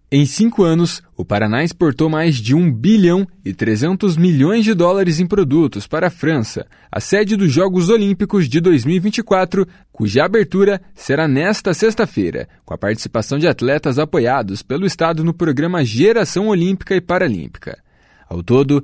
Em 5 anos, o Paraná exportou mais de 1 bilhão e 300 milhões de dólares em produtos para a França, a sede dos Jogos Olímpicos de 2024, cuja abertura será nesta sexta-feira, com a participação de atletas apoiados pelo Estado no programa Geração Olímpica e Paralímpica. Ao todo,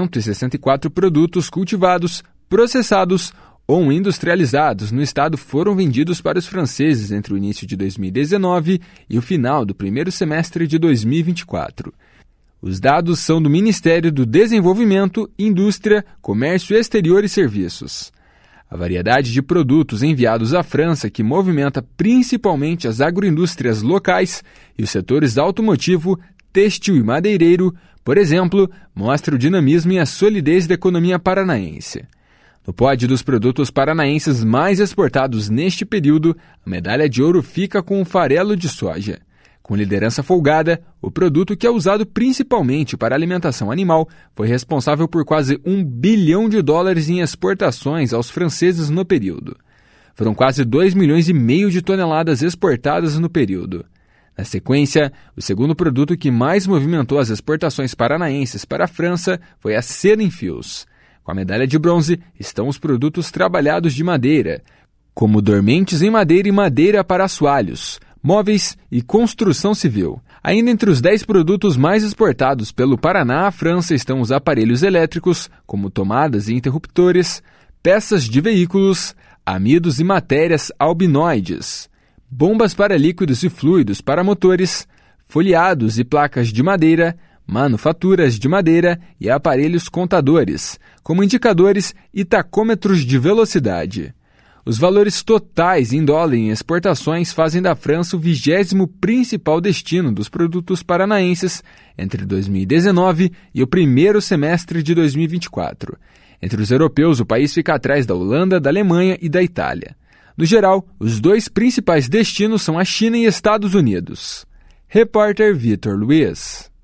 164 produtos cultivados, processados ou industrializados no estado foram vendidos para os franceses entre o início de 2019 e o final do primeiro semestre de 2024. Os dados são do Ministério do Desenvolvimento, Indústria, Comércio Exterior e Serviços. A variedade de produtos enviados à França, que movimenta principalmente as agroindústrias locais e os setores automotivo, têxtil e madeireiro, por exemplo, mostra o dinamismo e a solidez da economia paranaense. No pódio dos produtos paranaenses mais exportados neste período, a medalha de ouro fica com o farelo de soja. Com liderança folgada, o produto que é usado principalmente para alimentação animal foi responsável por quase 1 bilhão de dólares em exportações aos franceses no período. Foram quase 2,5 milhões de toneladas exportadas no período. Na sequência, o segundo produto que mais movimentou as exportações paranaenses para a França foi a seda em fios. Com a medalha de bronze estão os produtos trabalhados de madeira, como dormentes em madeira e madeira para assoalhos, móveis e construção civil. Ainda entre os 10 produtos mais exportados pelo Paraná à França estão os aparelhos elétricos, como tomadas e interruptores, peças de veículos, amidos e matérias albinoides, bombas para líquidos e fluidos para motores, folheados e placas de madeira, manufaturas de madeira e aparelhos contadores, como indicadores e tacômetros de velocidade. Os valores totais em dólar em exportações fazem da França o 20º principal destino dos produtos paranaenses entre 2019 e o primeiro semestre de 2024. Entre os europeus, o país fica atrás da Holanda, da Alemanha e da Itália. No geral, os 2 principais destinos são a China e Estados Unidos. Repórter Vitor Luiz.